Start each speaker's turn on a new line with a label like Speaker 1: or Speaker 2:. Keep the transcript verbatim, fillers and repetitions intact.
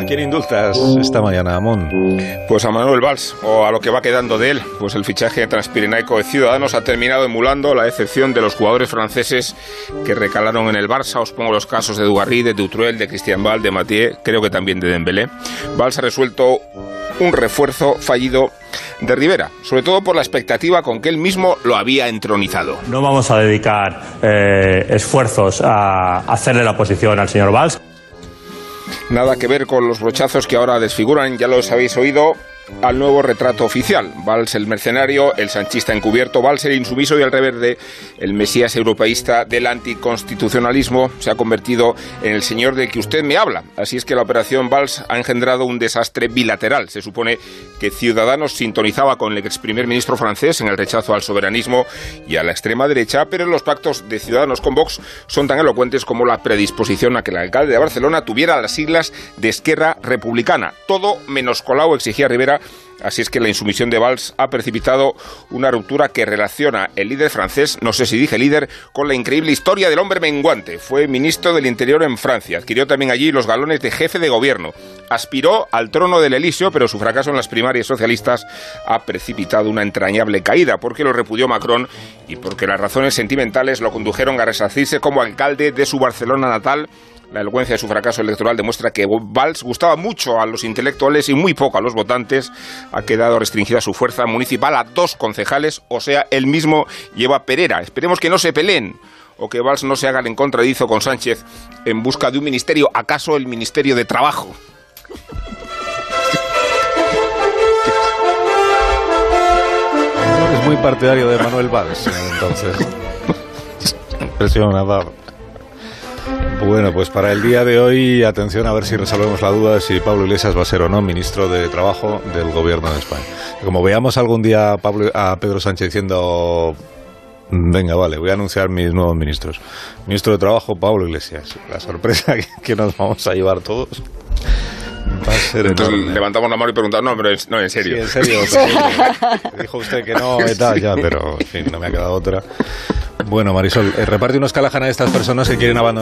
Speaker 1: ¿A quién indultas esta mañana, Amón?
Speaker 2: Pues a Manuel Valls, o a lo que va quedando de él. Pues el fichaje transpirenaico de Ciudadanos ha terminado emulando la decepción de los jugadores franceses que recalaron en el Barça. Os pongo los casos de Dugarry, de Dutreuil, de Christian Bale, de Mathieu, creo que también de Dembélé. Valls ha resuelto un refuerzo fallido de Rivera, sobre todo por la expectativa con que él mismo lo había entronizado.
Speaker 3: No vamos a dedicar eh, esfuerzos a hacerle la oposición al señor Valls.
Speaker 2: Nada que ver con los brochazos que ahora desfiguran, ya los habéis oído, al nuevo retrato oficial. Valls el mercenario, el sanchista encubierto, Valls el insumiso y el reverde, el mesías europeísta del anticonstitucionalismo, se ha convertido en el señor del que usted me habla. Así es que la operación Valls ha engendrado un desastre bilateral. Se supone que Ciudadanos sintonizaba con el ex primer ministro francés en el rechazo al soberanismo y a la extrema derecha, pero los pactos de Ciudadanos con Vox son tan elocuentes como la predisposición a que el alcalde de Barcelona tuviera las siglas de Esquerra Republicana. Todo menos Colau, exigía Rivera. Así es que la insumisión de Valls ha precipitado una ruptura que relaciona el líder francés, no sé si dije líder, con la increíble historia del hombre menguante. Fue ministro del Interior en Francia, adquirió también allí los galones de jefe de gobierno, aspiró al trono del Elíseo, pero su fracaso en las primarias socialistas ha precipitado una entrañable caída, porque lo repudió Macron y porque las razones sentimentales lo condujeron a resarcirse como alcalde de su Barcelona natal. La elocuencia de su fracaso electoral demuestra que Valls gustaba mucho a los intelectuales y muy poco a los votantes. Ha quedado restringida su fuerza municipal a dos concejales, o sea, él mismo lleva Perera. Esperemos que no se peleen o que Valls no se haga el encontradizo con Sánchez en busca de un ministerio, acaso el Ministerio de Trabajo.
Speaker 1: Es muy partidario de Manuel Valls, entonces. Impresionador. Bueno, pues para el día de hoy, atención a ver si resolvemos la duda de si Pablo Iglesias va a ser o no ministro de Trabajo del Gobierno de España. Como veamos algún día a, Pablo, a Pedro Sánchez diciendo, venga, vale, voy a anunciar mis nuevos ministros. Ministro de Trabajo, Pablo Iglesias. La sorpresa que, que nos vamos a llevar todos va a ser
Speaker 2: Entonces
Speaker 1: enorme.
Speaker 2: Levantamos la mano y preguntamos, no, pero es, no, en serio.
Speaker 1: Sí, en serio. Pues, dijo usted que no y tal, ya, pero en fin, no me ha quedado otra. Bueno, Marisol, eh, reparte unos Callahan a estas personas que quieren abandonar